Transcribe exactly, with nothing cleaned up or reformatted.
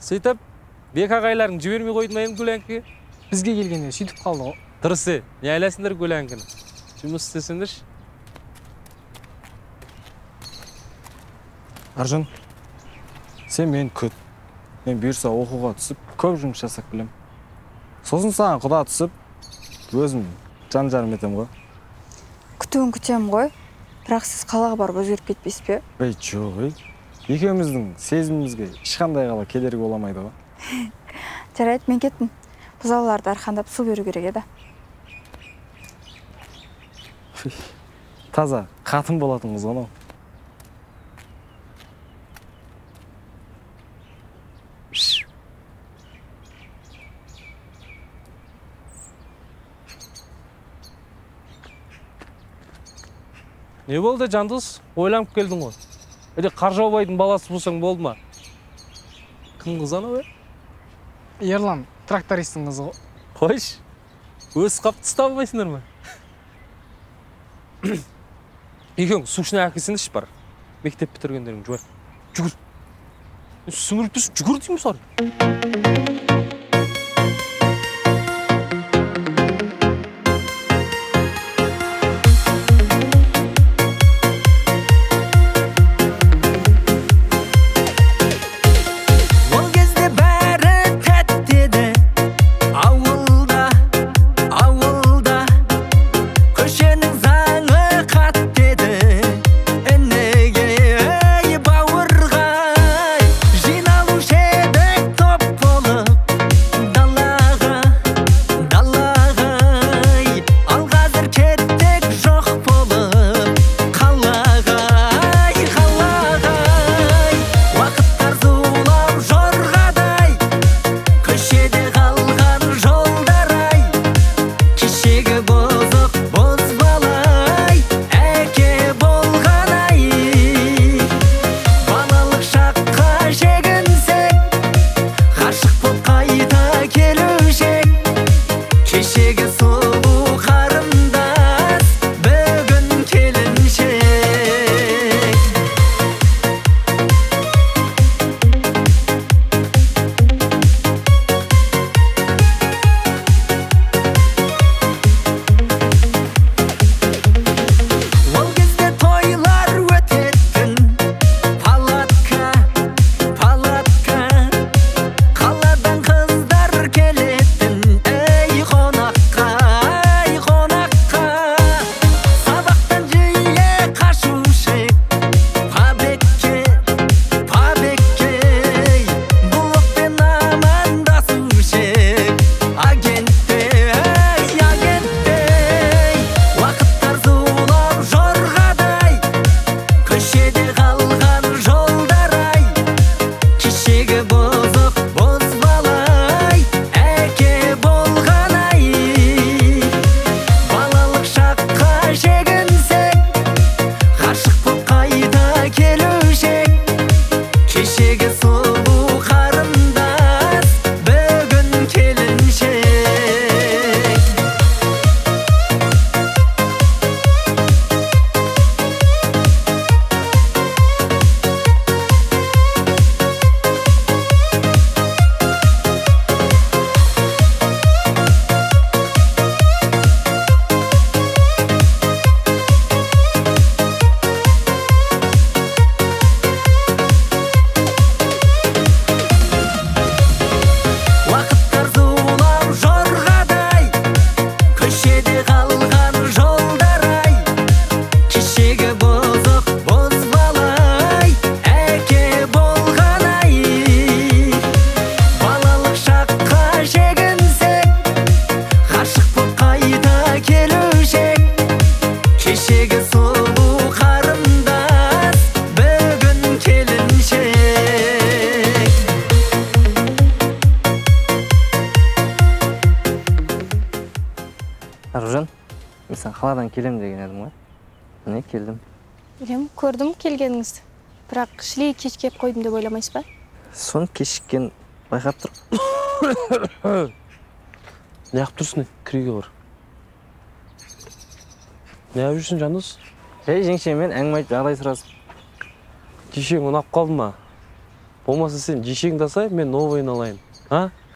Сөйтіп, бек ағайларың жібермей қойдың айым Гүләңкіге? Бізге келгенде сөйтіп қалды ғой. Дұрысы, не айласыңдар Гүләңкіні? Жұмыс істесіңдерші. Аржан, сен мен күт. Мен бұйырса оқуға түсіп, көп жұмыс жасап білем. Сосын саған құда түсіп, өзім жан жарым етем ғой. Күтуін күтем ғой. Бірақ сіз қалаға барып өзгеріп кетпейсіз бе? Ей, жоқ, ей. Екеуміздің сезімімізге ешқандай қала кедергі боламайды ғой. Жарайды, мен кеттім. Бұзауларды арқандап су беру керек еді. Таза қатын болатын қыз ғой. Не болды, Жандос? Ойланып келдің ғой. Әде Қаржаубайдың баласы болсаң болды ма? Кім қыз ана бе? Ерлан, трактористің қызы ғой. Қойш, өз қапты ұстамайсыңдар ма? Екең, сушына әкесіңдіш бар. Мектеп бітіргендерің жүр. Жүгір. Сүңіріп тұрсын, жүгір деймін сары. Аружан, мен сен қаладан келем деген едім ғой. Міне келдім. Білем, көрдім келгеніңізді. Бірақ шілей кеш кеп қойдым деп ойламайсыз ба? Сон кешіккен байқап тұр. Не қып тұрсың, кіреге бар. Не қып жүрсің, Жандос? Ей, жеңше, мен әңгіме айтып жағдай сұрасып. Кешең ұнап қалды ма? Болмаса сен жешеңді алсай, мен новыйын алайын. А?